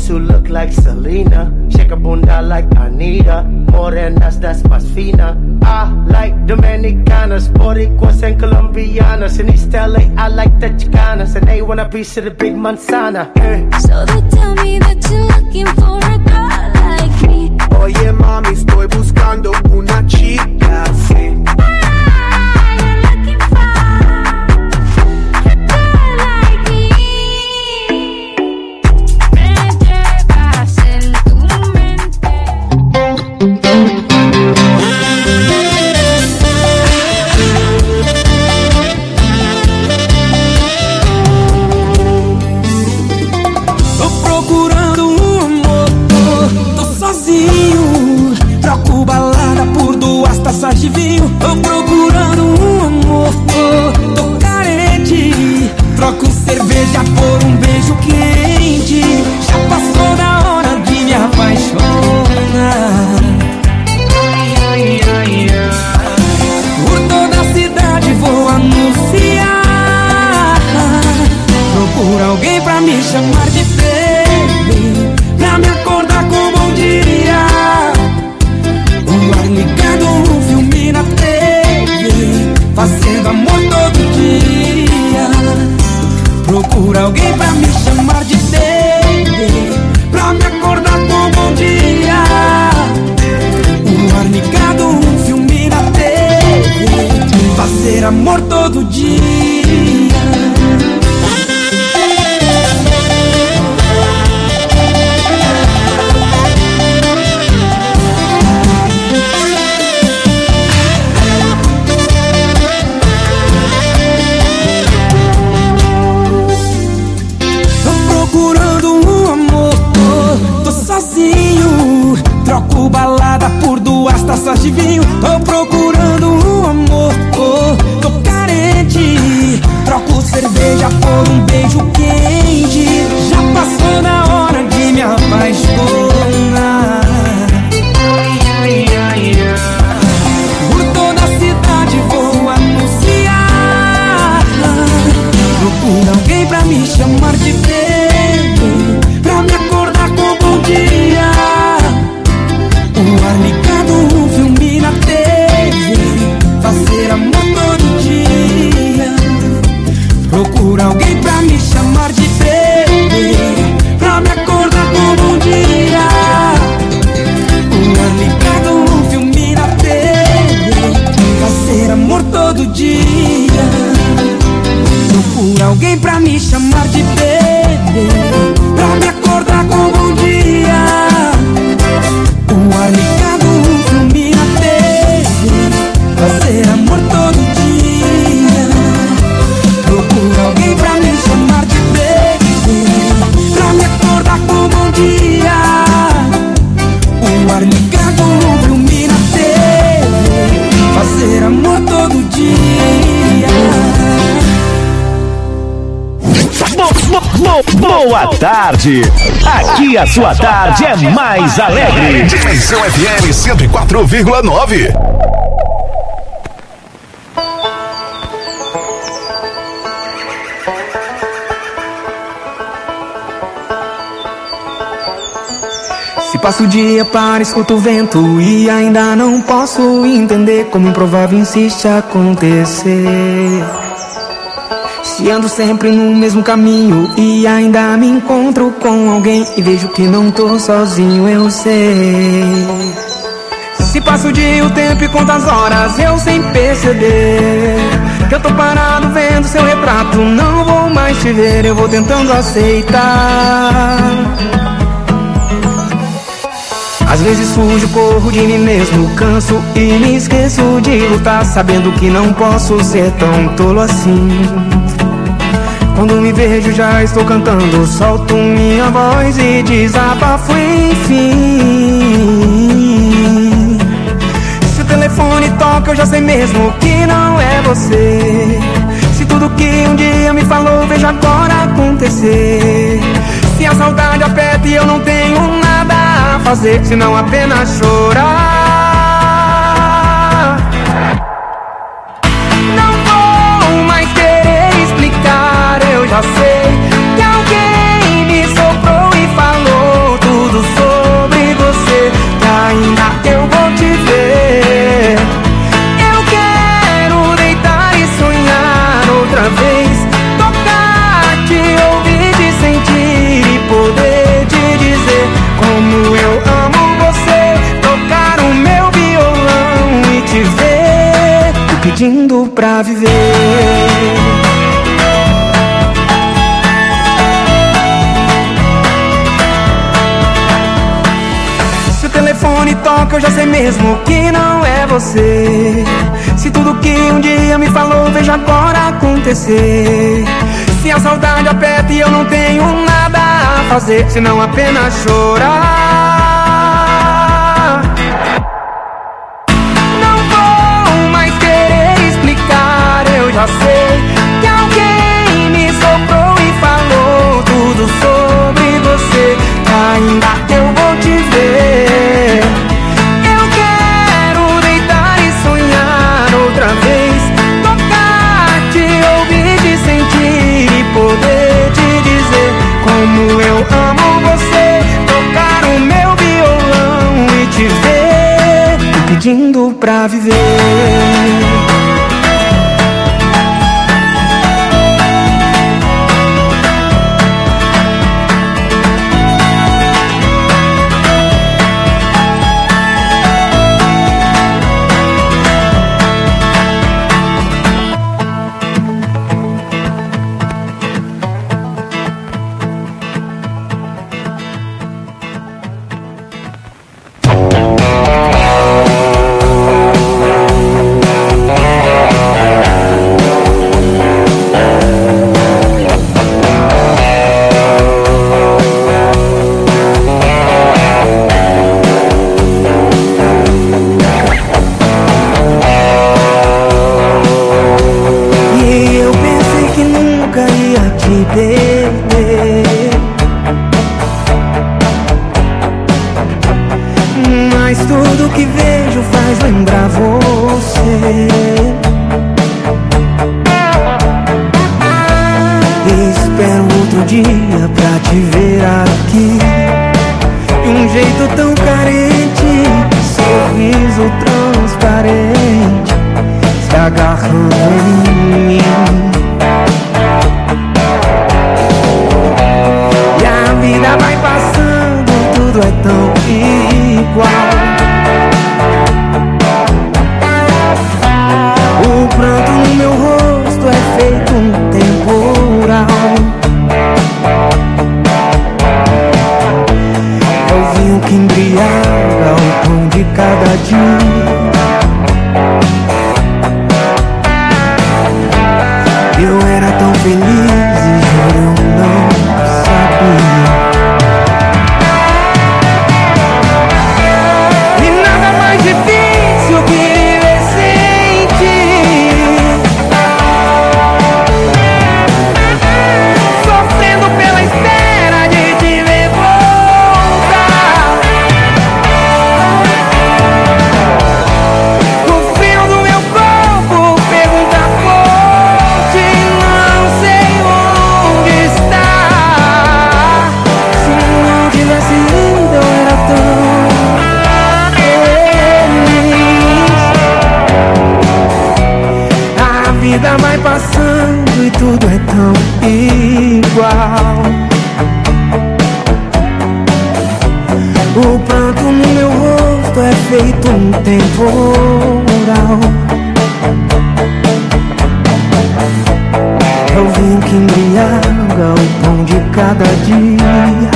to look like Selena. Shake a bunda like Anita. Morenas, that's más fina. I like Dominicanas, Boricuas and Colombianas. In East LA, I like the Chicanas. And they want a piece of the big manzana. So they tell me that you're looking for a girl like me. Oye mami, estoy buscando una chica así. Taças de vinho, tô procurando um amor, tô carente. Troco cerveja por um beijo quente. Já passou da hora de me apaixonar. Por toda a cidade vou anunciar. Procuro alguém pra me chamar de baby, pra me acordar com um bom dia. O ar ligado, um filme na TV, fazendo amor todo dia. Procura alguém pra me chamar de baby, pra me acordar com um bom dia. O ar ligado, um filme na TV, fazer amor todo dia. Troco balada por 2 taças de vinho. Tô procurando um amor, tô carente. Troco cerveja por um beijo quente. Já passou da hora de me apaixonar. Por toda a cidade vou anunciar. Procura alguém pra me chamar de baby, pra me acordar com um bom dia. O ar ligado, um filme na TV, fazer amor todo dia. Procura alguém pra me chamar de baby, pra me acordar com um bom dia. O ar ligado, um filme na TV, fazer amor todo dia. Procura alguém pra me chamar de baby, pra me acordar com um bom dia. O ar ligado, um filme na TV, fazer amor todo dia. Procura alguém pra me chamar de baby, pra me acordar com um bom dia. O ar ligado, um filme na TV, fazer amor todo dia. Boa tarde. Aqui a sua tarde é mais alegre. Dimensão FM 104,9. Se passo o dia para escuto o vento e ainda não posso entender como improvável insiste acontecer. Se ando sempre no mesmo caminho e ainda me encontro com alguém e vejo que não tô sozinho, eu sei. Se passo o dia, o tempo e conto as horas, eu sem perceber que eu tô parado vendo seu retrato. Não vou mais te ver, eu vou tentando aceitar. Às vezes fujo, corro de mim mesmo, canso e me esqueço de lutar, sabendo que não posso ser tão tolo assim. Quando me vejo já estou cantando, solto minha voz e desabafo enfim. Se o telefone toca eu já sei mesmo que não é você. Se tudo que um dia me falou vejo agora acontecer. Se a saudade aperta e eu não tenho nada a fazer, senão apenas chorar. Não vou mais querer explicar, eu já sei que alguém me soprou e falou que eu já sei mesmo que não é você. Se tudo que um dia me falou vejo agora acontecer. Se a saudade aperta e eu não tenho nada a fazer senão apenas chorar. Não vou mais querer explicar, eu já sei que alguém me soprou e falou tudo sobre você. Ainda eu vou te ver. Eu quero deitar e sonhar outra vez, tocar, te ouvir, te sentir e poder te dizer como eu amo você. Tocar o meu violão e te ver me pedindo pra viver. Mas tudo que vejo faz lembrar você. Espero outro dia pra te ver aqui, de um jeito tão carente, sorriso transparente, se agarrando em mim. E a vida vai passando, tudo é tão igual. O pranto no meu rosto é feito um temporal. É o vinho que embriaga o pão de cada dia. Eu era tão feliz e juro eu não sabia. E nada mais difícil que viver sem ti, sofrendo pela espera de te ver voltar. O frio do meu corpo pergunta por ti, não sei onde está. Se não tivesse ido eu era tão feliz. A vida vai passando e tudo é tão igual. O pranto no meu rosto é feito um temporal. É o vinho que embriaga o pão de cada dia.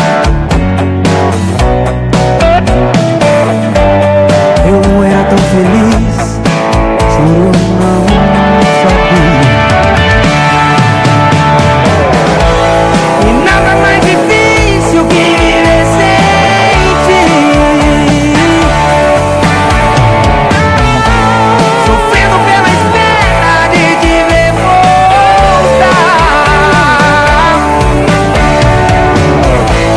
Eu era tão feliz, juro eu não sabia. E nada mais difícil que viver sem ti, sofrendo pela espera de te ver voltar.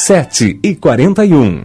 7h41.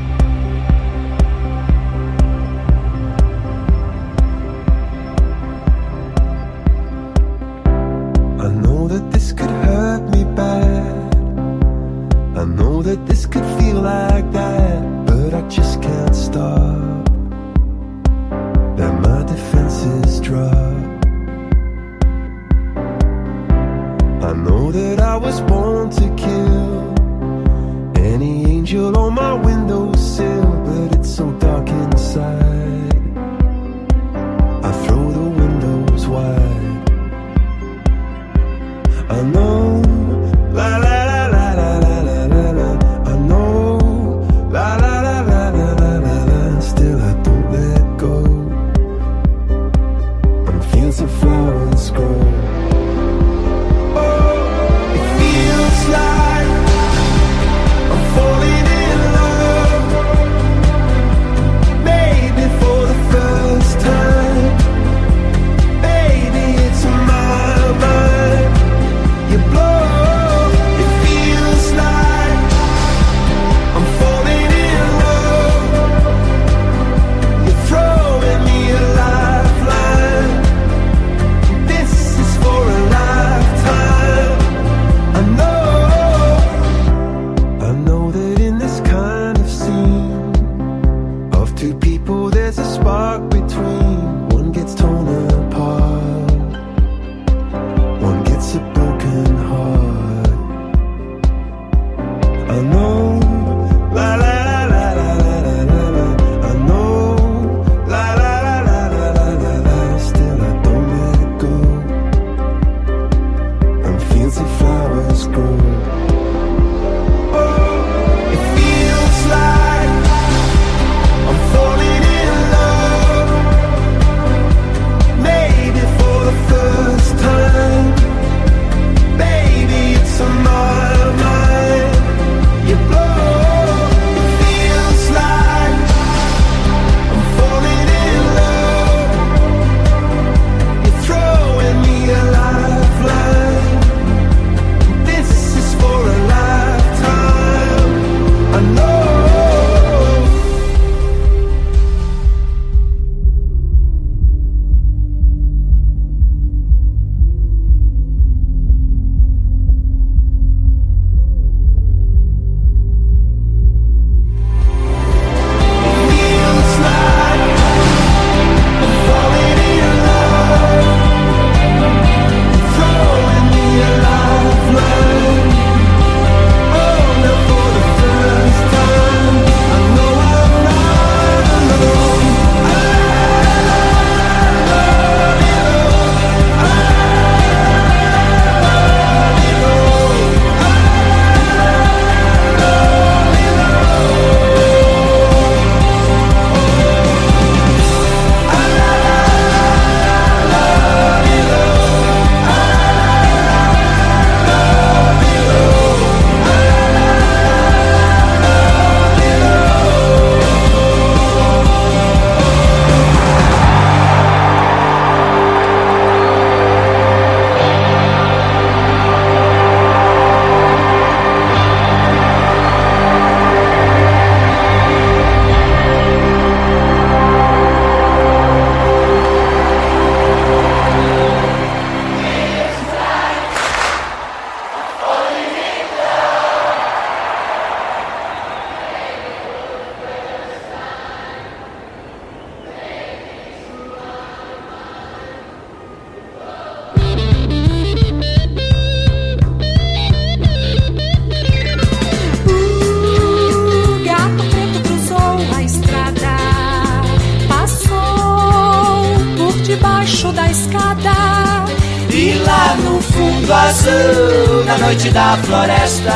mundo azul, na noite da floresta,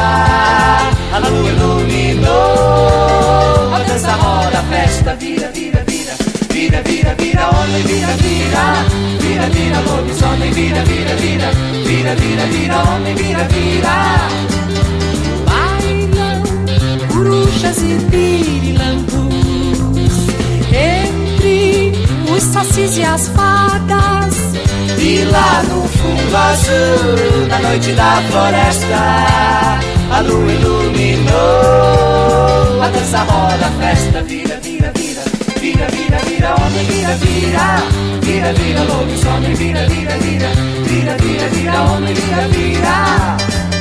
a lua iluminou, a dança roda, a festa vira, vira, vira, vira, vira, vira, homem, vira, vira, vira, vira, lobisomem, vira, vira, vira, vira, vira, vira, homem, vira, vira. Bailam bruxas e pirilampus entre os sacis e as fadas. E lá no fundo azul, na noite da floresta, a lua iluminou. A dança roda, a festa vira, vira, vira, vira, vira, vira, homem, vira, vira, vira, vira, lobisomem, vira, vira, vira, vira, vira, vira, homem, vira, vira.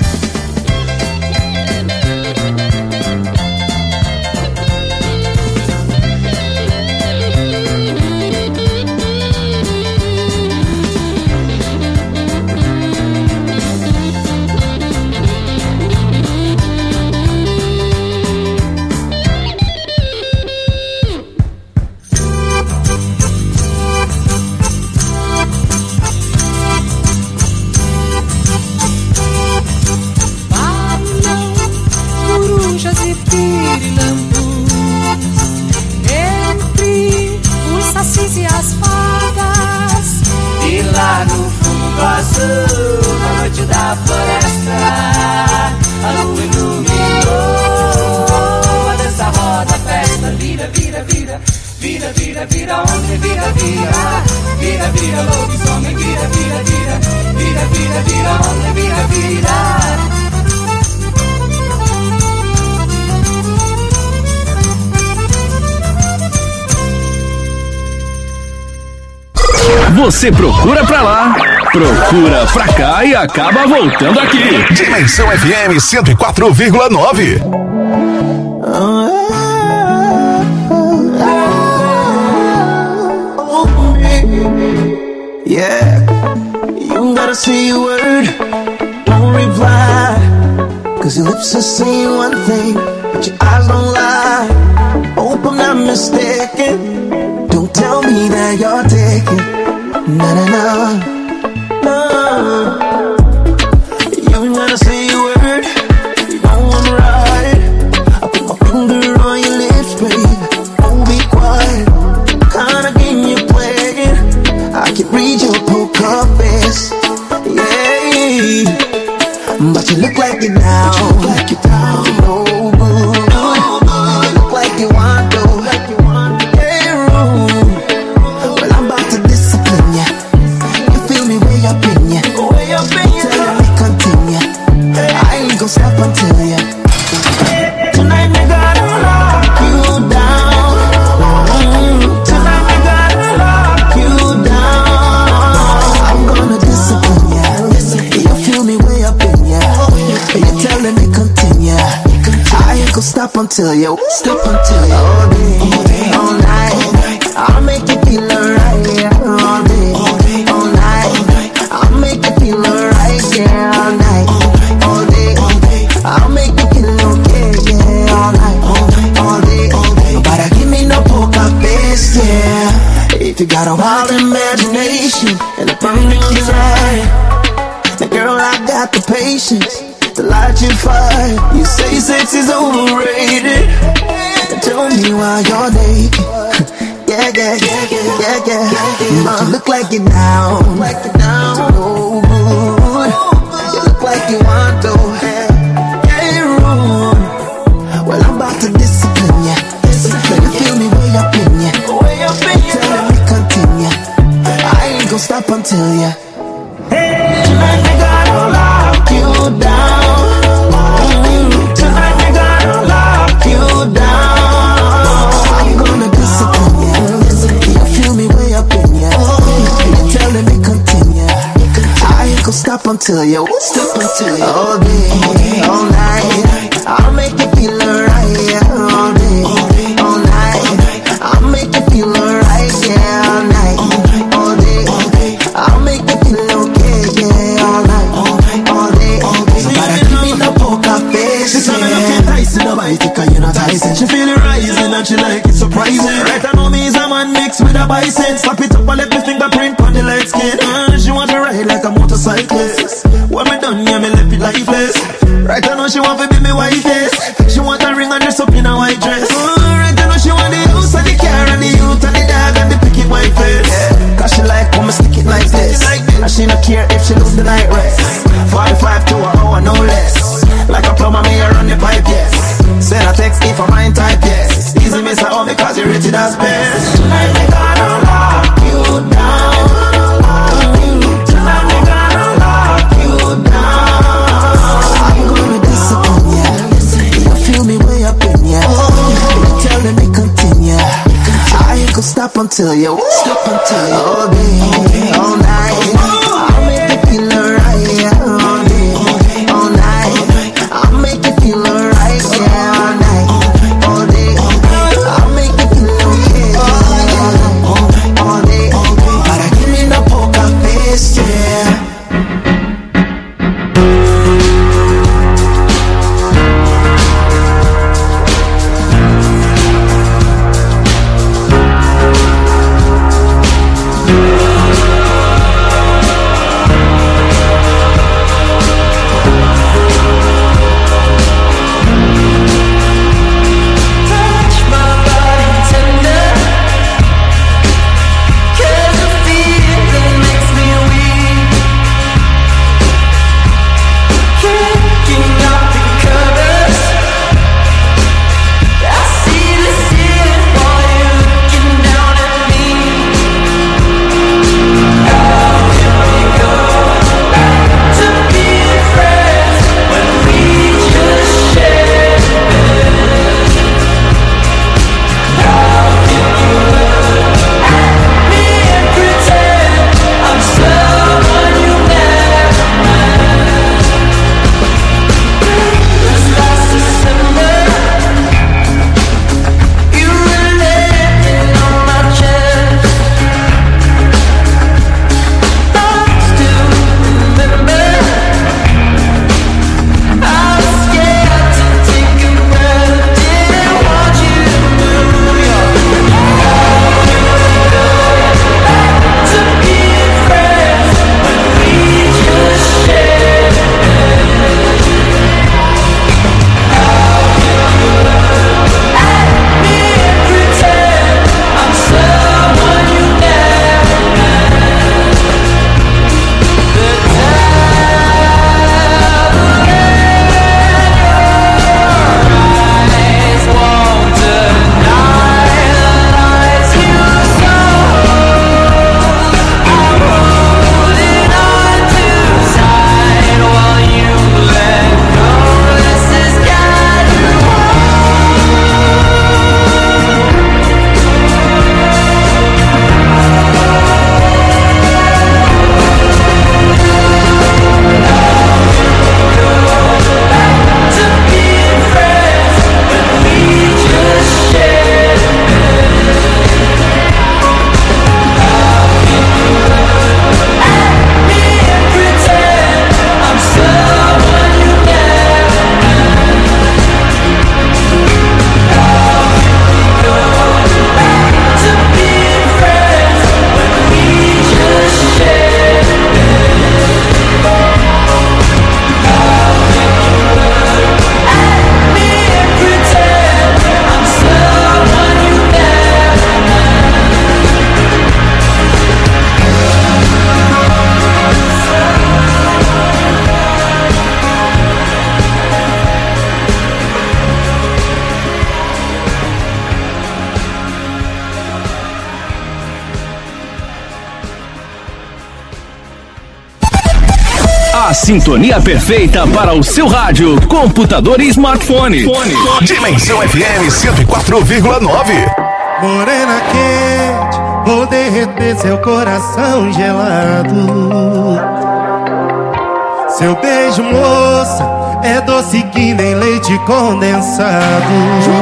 Você procura pra lá, procura pra cá e acaba voltando aqui. Dimensão FM 104,9. Yeah, you gotta say a word, don't reply, cause your lips are saying one thing, but your eyes don't lie. Hope I'm not mistaken, don't tell me that you're taking. Na na na, no. You ain't gotta say a word, you don't wanna ride. I put my finger on your lips, babe. Don't be quiet, kinda game you're playing. I can read your poker face, yeah. But you look like you're down, no good. You look like you want to. Stop until ya. Tonight we gotta lock you down. Tonight we gotta lock you down. I'm gonna discipline ya. You feel me way up in ya. You're telling me continue. I ain't gonna stop until ya. Stop until ya. All day, all night. I'll make you feel alright. Yeah. All day, all night. I'll make you feel alright. Yeah, all night. I'll make you feel okay, yeah, all night, all day. Nobody give me no poker face, yeah. If you got a wild imagination and a burning desire, then girl, I got the patience to light your fire. You say sex is overrated, then tell me why you're naked. Yeah, yeah, yeah, yeah, yeah. But you look like you're down, no good. You look like you want to. Well, I'm about to discipline ya. Let me feel me way up in ya. Tell me continue. I ain't gonna stop until ya. Tonight we gotta lock you down. Tonight we gotta lock you down. I'm gonna discipline ya. You feel me way up in ya. You're telling me continue. I ain't gonna stop until ya. Stop until ya. All day, all night. I'll make you feel alright, yeah, all day, all night. I'll make you feel alright, yeah, all night, all day. I'll make you feel okay, yeah, all night, all day. Somebody give me no poker face, she's yeah. Tyson, nobody think you're not Tyson. She feel it rising and she like it surprising. Right, I know me is a man mixed with a bison. Slap it up and let me fingerprint on the light skin. She want to ride like a motorcyclist. When me done, yeah, me left it lifeless. Right, I know she want to be me wife, yes. She want a ring and dress up in a white dress. Right, I know she want the house and the car and the youth and the dog and the picket white face. Cause she like when me stick it like this. And she not care if she lose the night rest. 45 to an hour, no less. Like a plumber, me run the pipe, yes. Send a text if I mind type, yes. Easy miss at home because you're rated as best. Tonight we gonna lock you down. Tonight we gonna lock you down. I'm gonna disappoint. until you. Stop until you. All day, all night. I'll make you feel alright. Yeah, all day, all night. I'll make you feel alright. Yeah, all night, all day. I'll make you feel okay. All day. Para give me no poker face, yeah. A sintonia perfeita para o seu rádio, computador e smartphone. Dimensão FM 104,9. Morena quente, vou derreter seu coração gelado. Seu beijo, moça, é doce que nem leite condensado.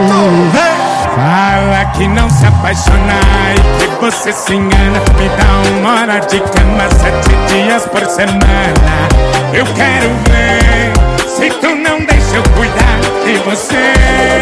Fala que não se apaixona e que você se engana. Me dá uma hora de cama 7 dias por semana. Eu quero ver se tu não deixa eu cuidar de você.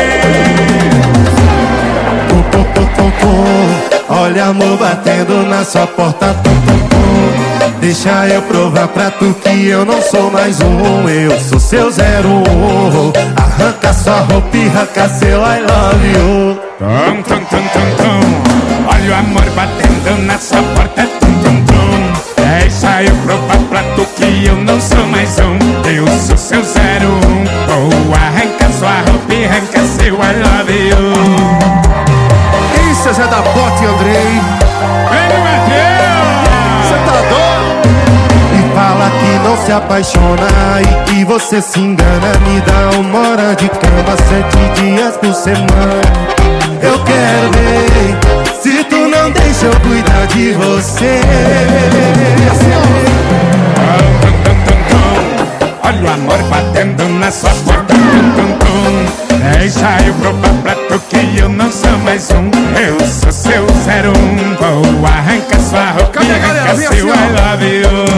Olha amor batendo na sua porta. Deixa eu provar pra tu que eu não sou mais um. Eu sou seu 01. Arranca sua roupa e arranca seu I love you. Tum, tum, tum, tum, tum. Olha o amor batendo na sua porta. Tum, tum, tum. Deixa eu provar pra tu que eu não sou mais um. Eu sou seu 01. Oh, arranca sua roupa e arranca seu I love you. Isso é Zé da Bote, Andrei. Vem, Matheus. Você tá doido? E fala que não se apaixona e que você se engana. Me dá uma hora de cama 7 dias por semana. Eu quero ver se tu não deixa eu cuidar de você. Olha o amor batendo na sua porta. Deixa eu provar pra tu que eu não sou mais um. Eu sou seu 01. Vou arrancar sua roupinha, arrancar seu I love you.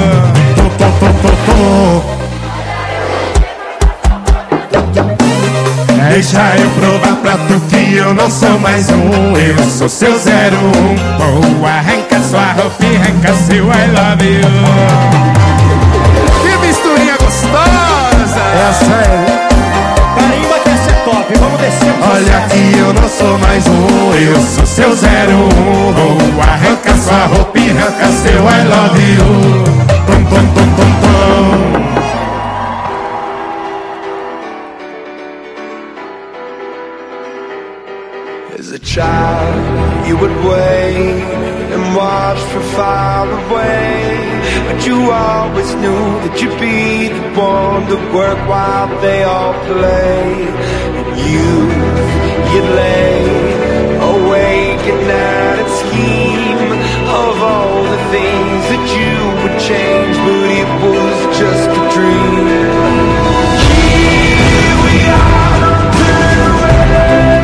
Deixa eu provar pra tu que eu não sou mais um. Eu sou seu 01. Vou arrancar sua roupinha, arrancar seu I love you. Que misturinha gostosa! Essa é. Carimba que essa é top, vamos descer. Olha que eu não sou mais um. Eu sou seu 01. Vou arrancar sua roupinha, arrancar seu I love you. Tum, tum, tum, tum, tum. As a child, you would wait and watch from far away, but you always knew that you'd be the one to work while they all play. And you'd lay awake at night and scheme of all the things that you would change, but it was just a dream. Here we are, don't turn away.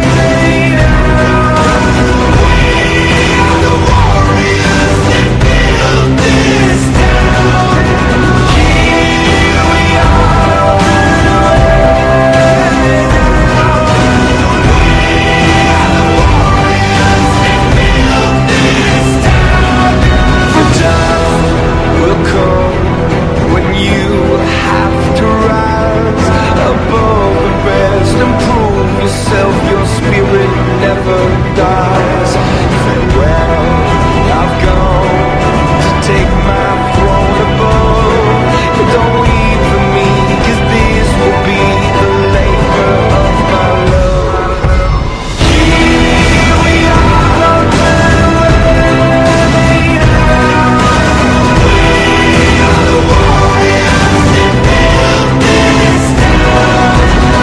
Your spirit never dies. Farewell, I've gone to take my throne above. But don't weep for me, 'cause this will be the labor of my love. Here we are, don't turn away now. We are the warriors that build this town.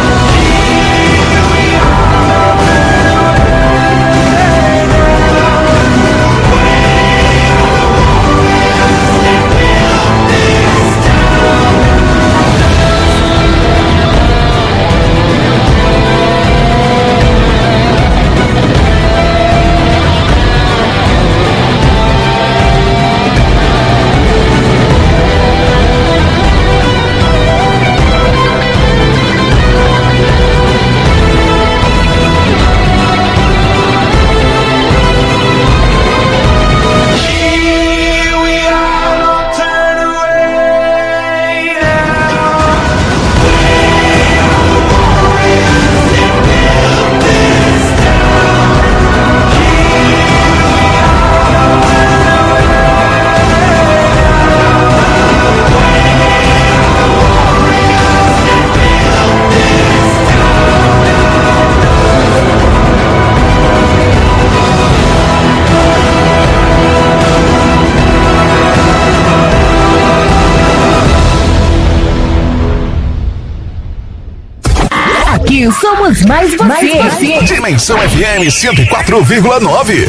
Somos mais você. Dimensão FM 104,9.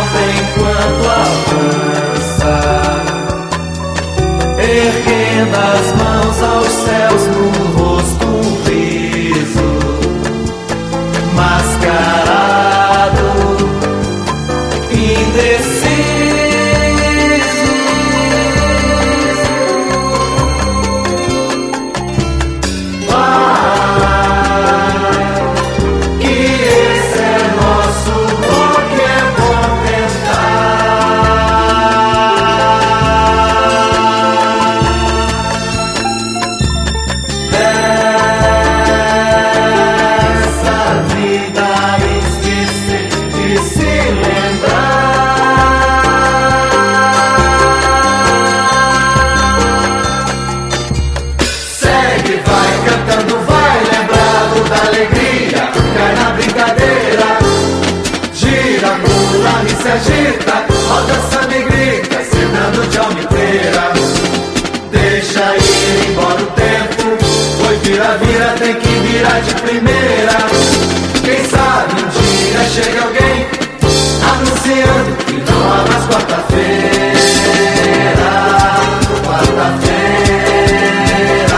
volta enquanto avança, erguendo as mãos aos céus, no rosto um riso mascarado, indeciso. Se agita, roda, samba e grita, cenando de alma inteira. Deixa ir embora o tempo, foi vira, tem que virar de primeira. Quem sabe um dia chega alguém anunciando que não há mais quarta-feira. Quarta-feira,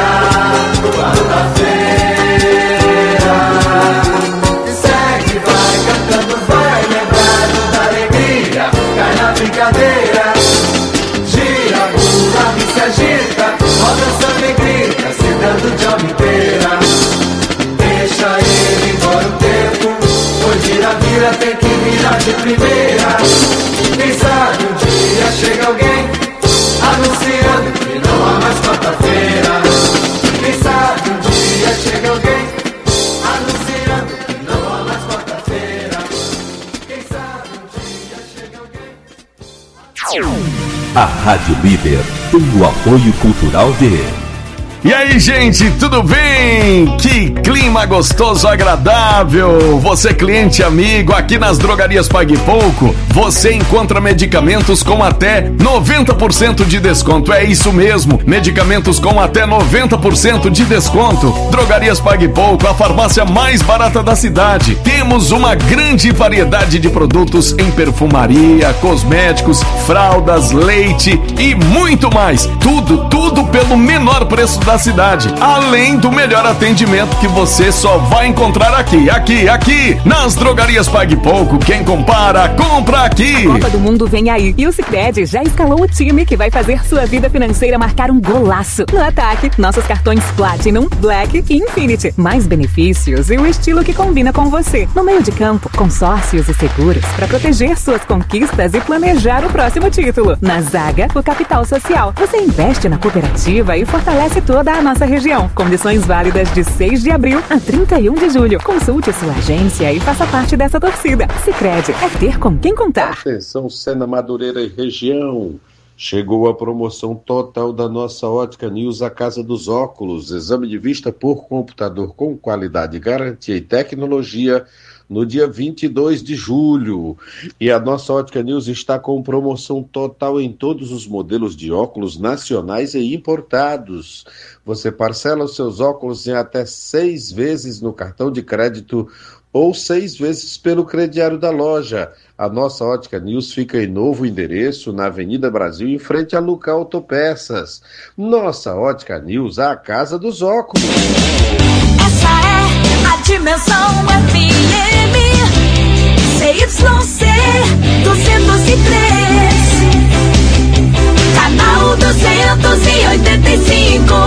quarta-feira. Segue, vai cantando, vai lembrando da alegria, cai na brincadeira. Gira, pula e se agita, roda, samba e grita, cenando de alma inteira. Deixa ele embora o tempo, foi vira, tem que virar de primeira. Quem sabe um dia chega alguém anunciando que não há mais quarta-feira. Quem sabe um dia chega alguém anunciando que não há mais quarta-feira. Quem sabe um dia chega alguém. A Rádio Líder tem o apoio cultural de... E aí, gente, tudo bem? Que clima gostoso, agradável. Você, cliente amigo, aqui nas Drogarias Pague Pouco, você encontra medicamentos com até 90% de desconto. É isso mesmo, medicamentos com até 90% de desconto. Drogarias Pague Pouco, a farmácia mais barata da cidade. Temos uma grande variedade de produtos em perfumaria, cosméticos, fraldas, leite e muito mais. Tudo pelo menor preço da cidade, além do melhor atendimento que você só vai encontrar aqui, nas Drogarias Pague Pouco. Quem compara, compra aqui. Copa do Mundo vem aí e o Sicredi já escalou o time que vai fazer sua vida financeira marcar um golaço. No ataque, nossos cartões Platinum, Black e Infinity. Mais benefícios e o estilo que combina com você. No meio de campo, consórcios e seguros para proteger suas conquistas e planejar o próximo título. Na zaga, o capital social. Você investe na cooperativa e fortalece toda a nossa região. Condições válidas de 6 de abril a 31 de julho. Consulte sua agência e faça parte dessa torcida. Sicredi, é ter com quem contar. Atenção, Sena, Madureira e região. Chegou a promoção total da nossa Ótica News, a Casa dos Óculos. Exame de vista por computador com qualidade, garantia e tecnologia no dia 22 de julho. E a nossa Ótica News está com promoção total em todos os modelos de óculos nacionais e importados. Você parcela os seus óculos em até 6 vezes no cartão de crédito ou 6 vezes pelo crediário da loja. A nossa Ótica News fica em novo endereço, na Avenida Brasil, em frente a Luca Autopeças. Nossa Ótica News, a Casa dos Óculos. Essa é a Dimensão FM, CYC 203, canal 285.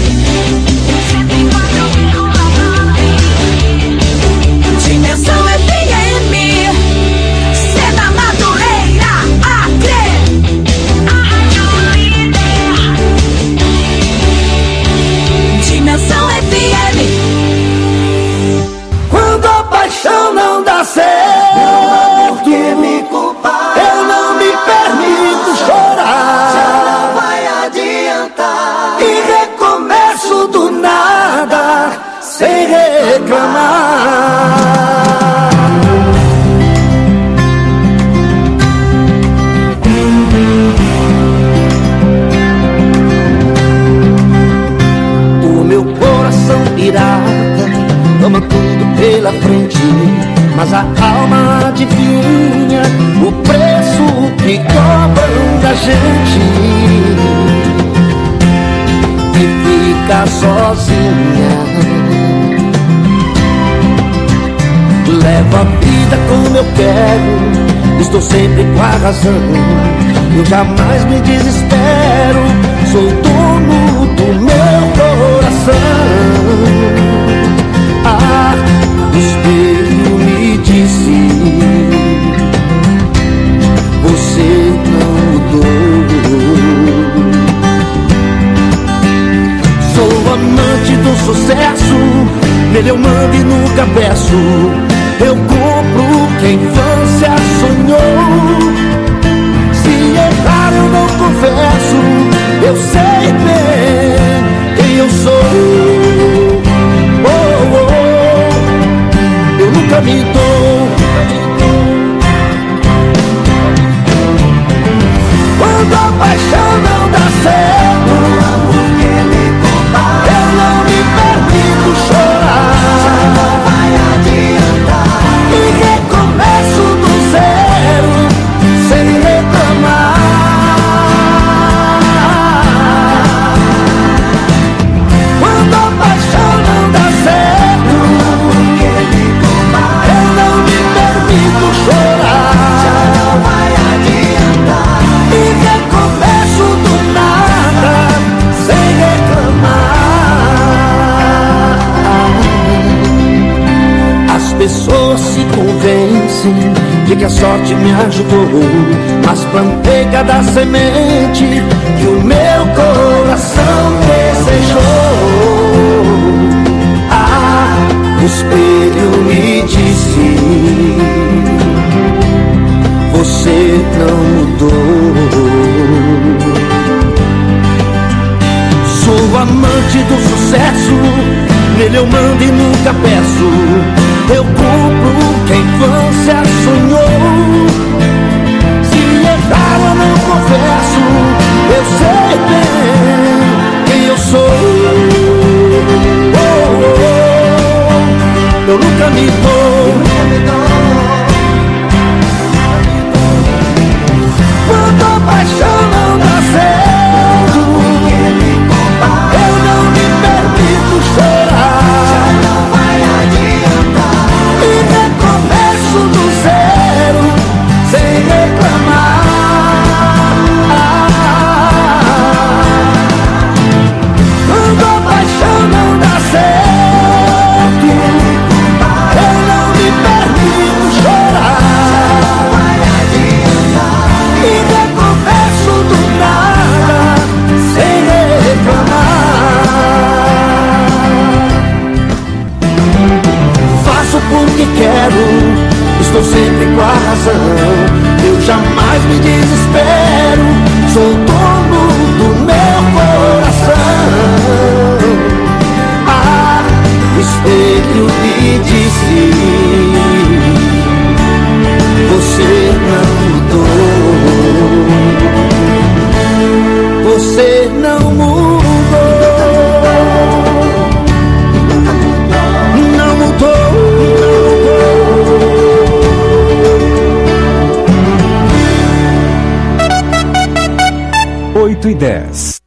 Dimensão FM, Sena, Madureira, Acre, a Rádio Líder. Dimensão FM. Quando a paixão não dá certo, meu amor, que me culpar? sozinha. Levo a vida como eu quero, estou sempre com a razão. Eu jamais me desespero, sou dono do meu coração. Ah, o espelho me disse: você não mudou. Sou amante do sucesso, nele eu mando e nunca peço. Eu compro que a infância sonhou. Se errar eu não confesso, eu sei bem quem eu sou. Oh, oh, eu nunca me dou. Quando a paixão não dá certo, eu não me permito chorar. Já não vai adiantar. E recomeço do zero, sem reclamar. Quando a paixão não dá certo, eu não me permito chorar. Já não vai adiantar. E recomeço do nada, sem reclamar. As pessoas se convencem de que a sorte me ajudou, mas plantei cada semente que o meu coração desejou. Ah, o espelho me disse: você não mudou. Sou amante do sucesso, nele eu mando e nunca peço. Eu cumpro que a infância sonhou. Se errar eu não confesso, eu sei bem quem eu sou. Oh, oh, oh, eu nunca me dou. Quando a paixão não dá certo, eu não me permito chorar. Já não vai adiantar. E recomeço do zero, sem reclamar. Quando a paixão não dá certo, eu não me permito chorar. Já não vai adiantar. E recomeço do nada, sem reclamar. Faço porque quero, estou sempre com a razão. Eu jamais me desespero, sou dono do meu coração. Ah, o espelho me disse: você não mudou. Você não mudou. Não mudou. 8h10.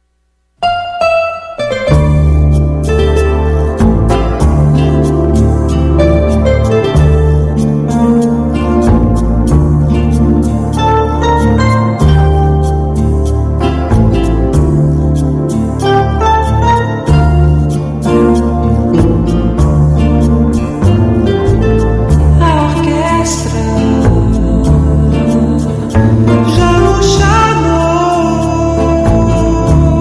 Já não chamou.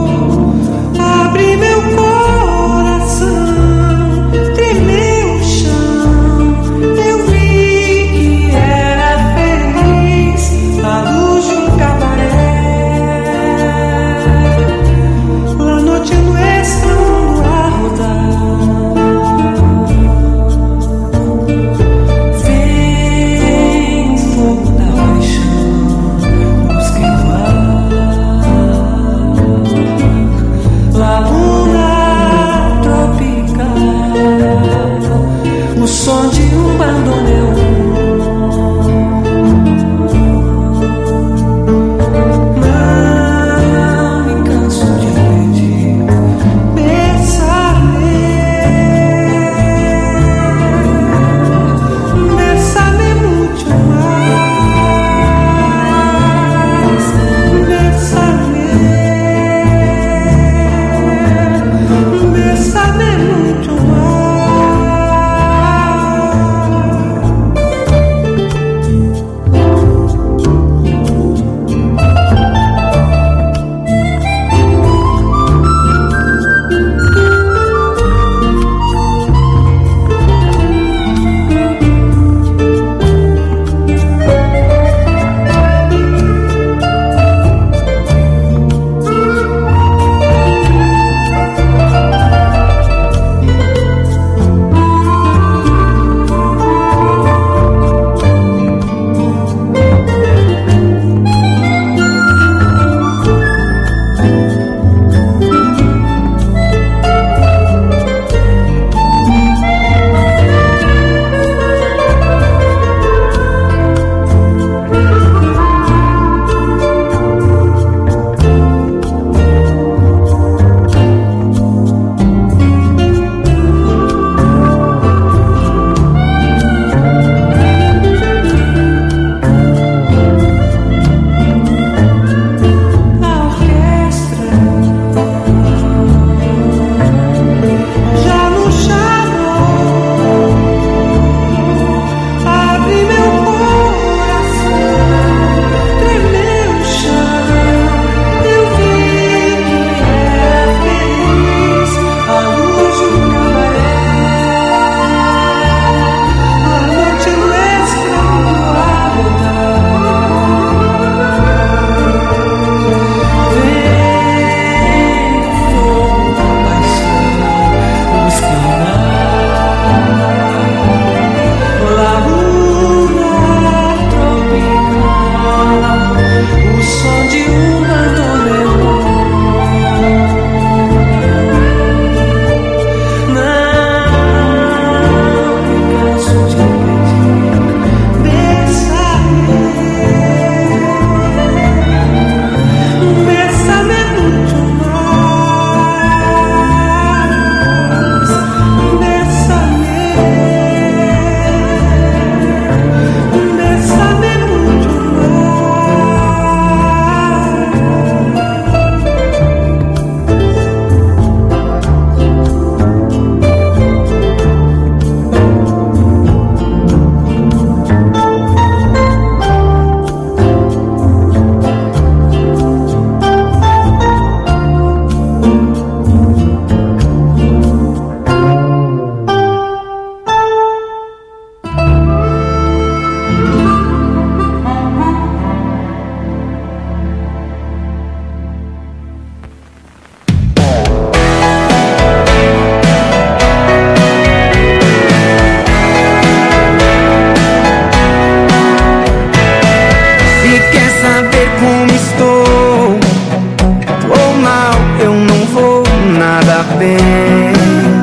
estou. Tô mal, eu não vou nada bem.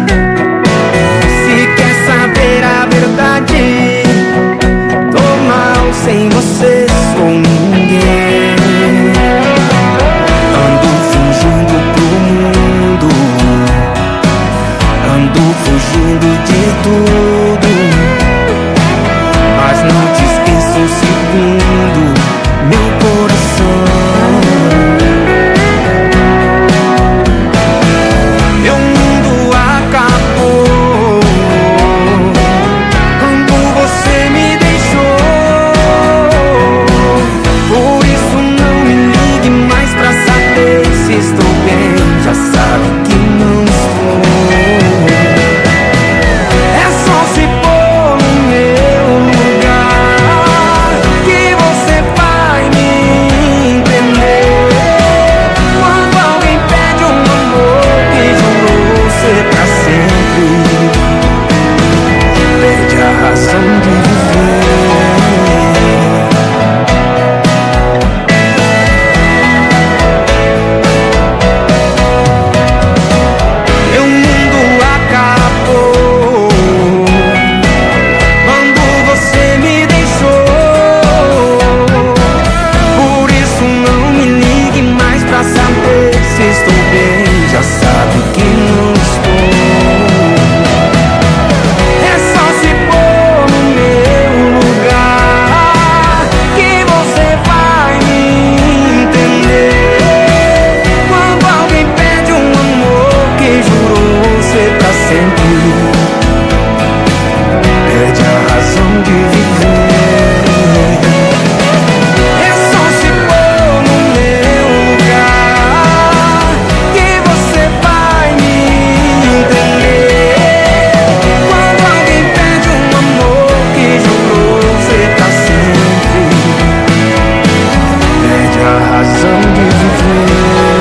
Se quer saber a verdade, tô mal, sem você sou ninguém. Ando fingindo pro mundo, ando fugindo de tudo, mas não te esqueça um segundo, meu coração. Meu mundo acabou quando você me deixou. Por isso não me ligue mais pra saber se estou bem. Já sabe que não estou. É só se pôr no meu lugar que você vai me entender. Quando alguém pede um amor que jurou ser pra sempre, perde a razão de viver. Meu mundo acabou quando você me deixou. Por isso não me ligue mais pra saber se estou bem. Já sabe que não estou. É só se pôr no meu lugar que você vai me entender. Quando alguém pede um amor que jurou ser pra sempre, perde a razão de viver. É só se pôr no meu lugar que você vai me entender. Quando alguém pede um amor que jurou ser pra sempre, perde a razão de viver.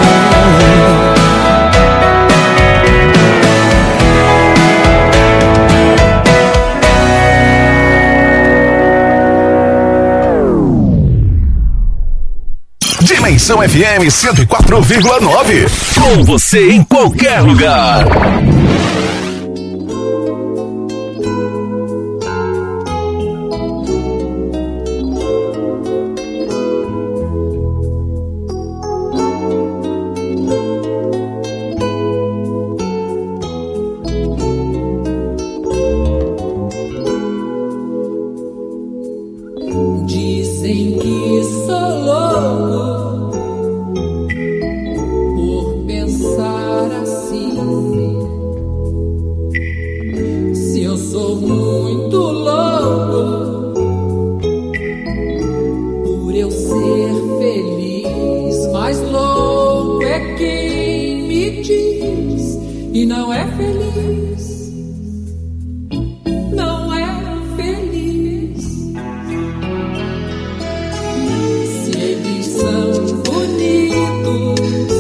Dimensão FM 104,9. Com você em qualquer lugar. Dizem que sou louco por pensar assim. Se eu sou muito louco por eu ser feliz, mas louco é quem me diz e não é feliz. Não é feliz. Se eles são bonitos,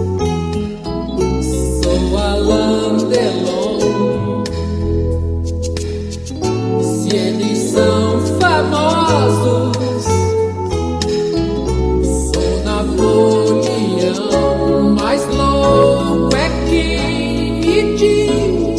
sou Alain Delon. Se eles são famosos, sou Napoleão. Mas louco é quem me diz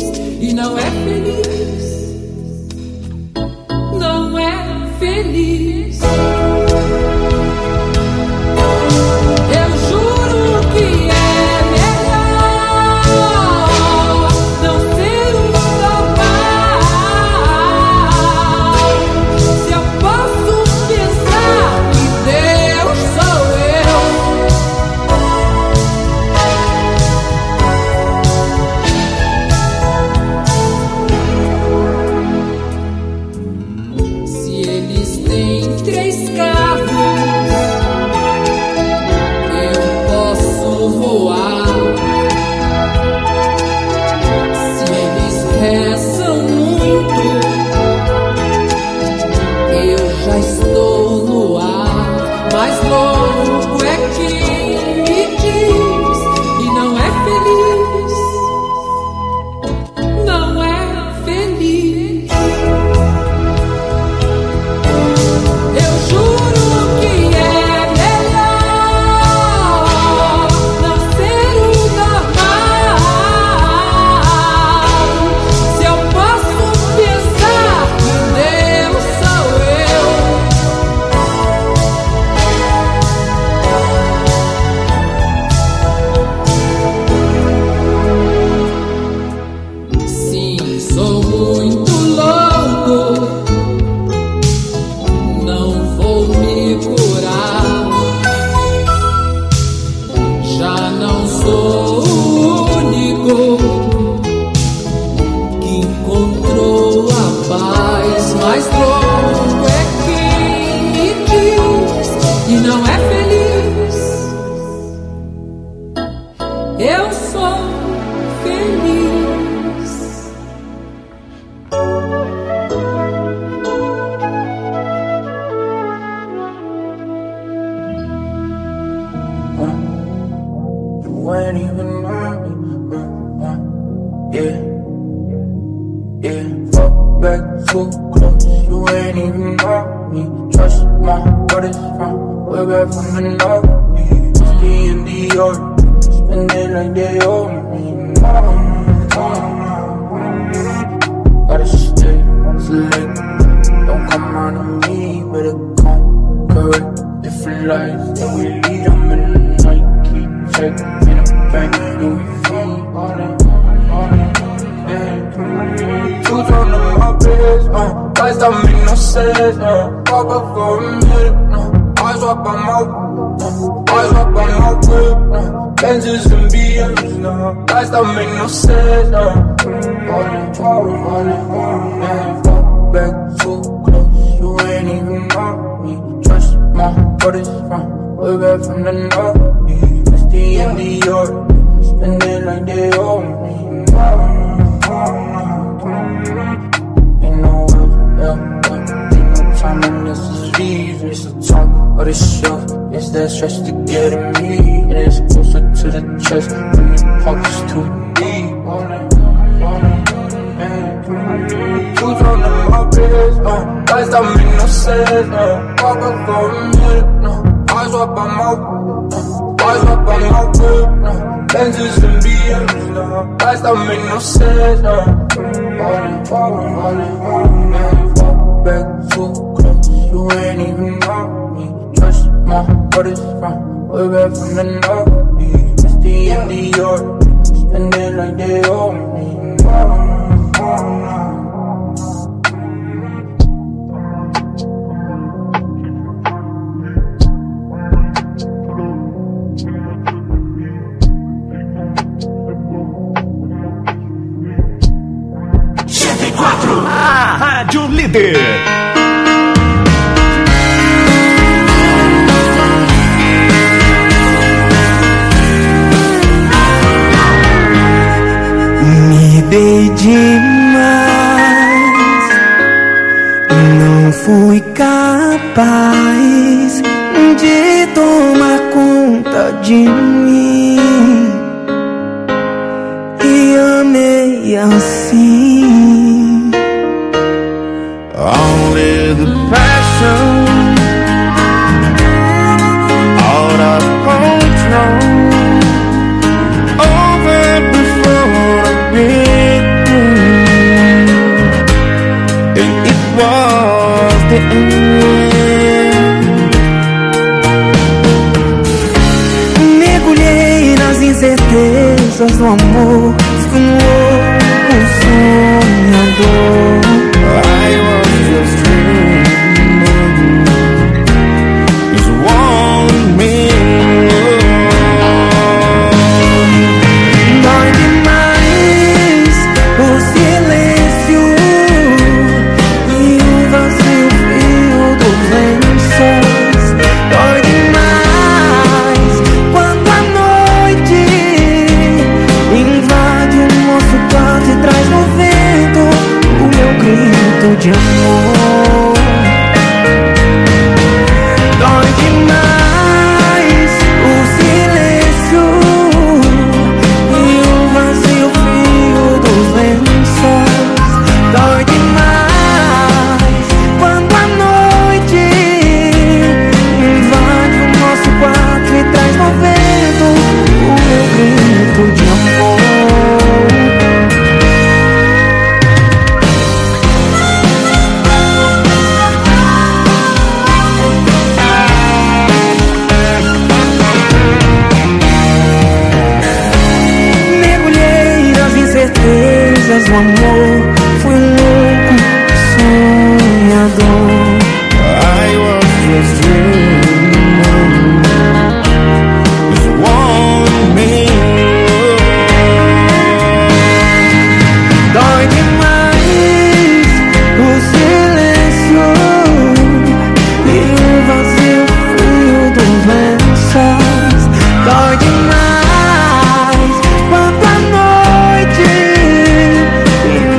ain't even know me. Yeah, fuck back too close, you ain't even know me. Trust my brothers from way back from the north. It's the end of your spend it like they owe me. Gotta stay select, don't come round on me, better come correct. Different lives that we lead, I'm in the Nike check, in a bank, Louis V, all that. Two on my place, lights don't make no sense, walk up for a minute, eyes up on my whip, Benzes and BMs, lights don't make no sense, fuck back too close, you ain't even know me. Trust my brothers from way back from the north. It's the end of your spend it like they owe me. Ain't no time and this is leaving. It's the top of the shelf. It's that stretch to get at me, and it's closer to the chest when the pockets too deep. Two on my place, lights don't make no sense. Walk up for a minute, eyes up on my whip, Benzes and BMs, lights don't make no sense. Fuck back too close, you ain't even know me. Trust my brothers from way back from the north. It's the end of your spend it like they owe me. A Rádio Líder. Me dei demais, não fui capaz de tomar conta de mim e amei assim. Only the passion out of control over before a big thing, and it was the end. Mergulhei nas incertezas do amor, fui um louco sonhador. I was just dreaming, just one minute. Dói demais o silêncio e o vazio frio dos lençóis. Dói demais quando a noite invade o nosso quarto e traz no vento o meu grito de amor. Dói demais o silêncio e o vazio frio dos lençóis. Dói demais quando a noite invade o nosso quarto e traz no vento o meu grito de amor. O amor, fui um louco sonhador. I was just dreaming, just one minute. Dói demais o silêncio e o vazio frio dos lençóis. Dói demais quando a noite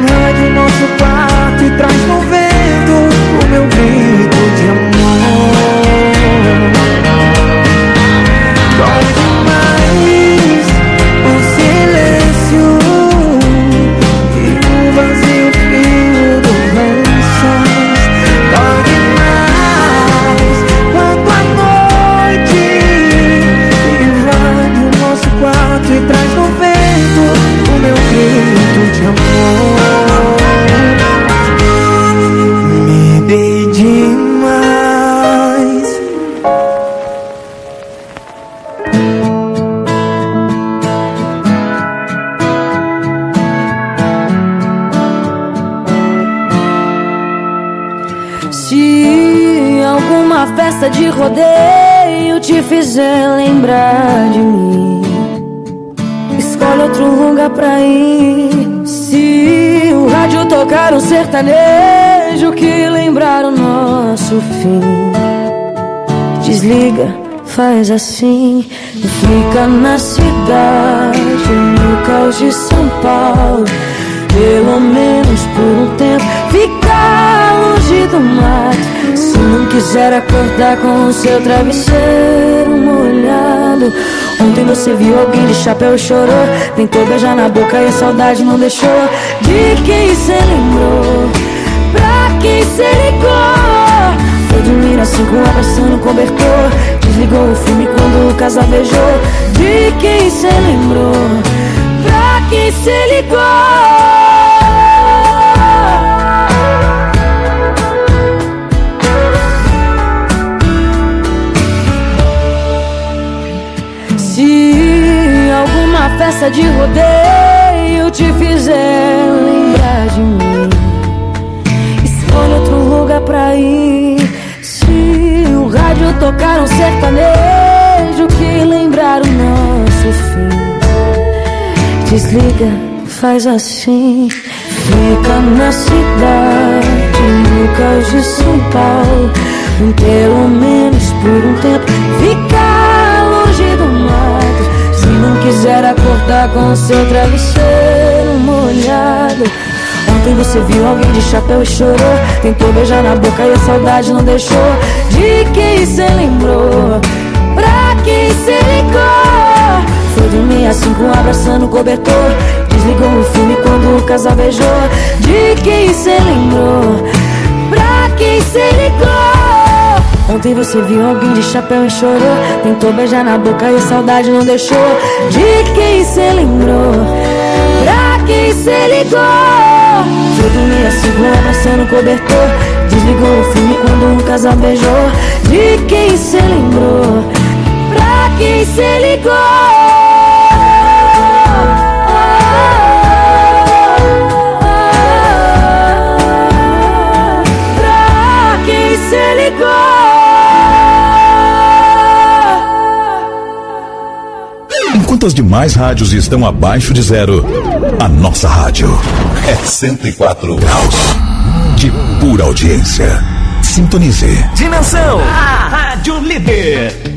festa de rodeio te fizer lembrar de mim, escolhe outro lugar pra ir. Se o rádio tocar um sertanejo que lembrar o nosso fim, desliga, faz assim. Fica na cidade, no caos de São Paulo, pelo menos por um tempo. Fica longe do mato, se não quiser acordar com o seu travesseiro molhado. Ontem você viu alguém de chapéu e chorou, tentou beijar na boca e a saudade não deixou. De quem cê lembrou? Pra quem cê ligou? Foi dormir às 5 abraçando o cobertor, desligou o filme quando o casal beijou. De quem cê lembrou? Pra quem cê ligou? Se alguma festa de rodeio te fizer lembrar de mim, escolhe outro lugar pra ir. Se o rádio tocar um sertanejo que lembrar o nosso fim, desliga, faz assim. Fica na cidade, no caos de São Paulo, pelo menos por um tempo. Fica longe do mato, se não quiser acordar com o seu travesseiro molhado. Ontem você viu alguém de chapéu e chorou, tentou beijar na boca e a saudade não deixou. De quem cê lembrou? Pra quem cê ligou? Foi dormir às 5 abraçando o cobertor, desligou o filme quando o casal beijou. De quem cê lembrou? Pra quem cê ligou? Ontem você viu alguém de chapéu e chorou, tentou beijar na boca e a saudade não deixou. De quem cê lembrou? Pra quem cê ligou? Foi dormir às 5 abraçando o cobertor, desligou o filme quando um casal beijou. De quem cê lembrou? Pra quem cê ligou? Pra quem cê ligou? Enquanto as demais rádios estão abaixo de zero, a nossa rádio é 104 graus de pura audiência. Sintonize. Dimensão, a rádio líder.